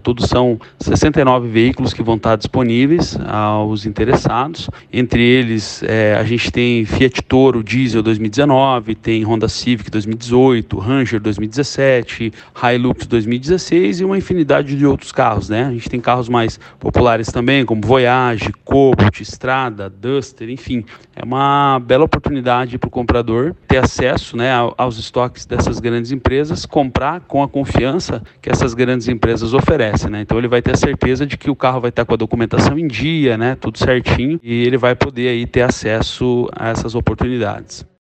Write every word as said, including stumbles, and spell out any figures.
todo são sessenta e nove veículos que vão estar disponíveis aos interessados. Entre eles, é, a gente tem Fiat Toro Diesel dois mil e dezenove, tem Honda Civic dois mil e dezoito, Ranger dois mil e dezessete, Hilux dois mil e dezesseis e uma infinidade de outros carros, né? A gente tem carros mais populares também, como Voyage, Cobalt, Strada, Duster, enfim. É uma bela oportunidade para o comprador ter acesso, né, aos estoques dessas grandes empresas, comprar com a confiança que essas grandes empresas oferecem, né? Então ele vai ter a certeza de que o carro vai estar com a documentação em dia, né, tudo certinho, e ele vai poder aí ter acesso a essas oportunidades.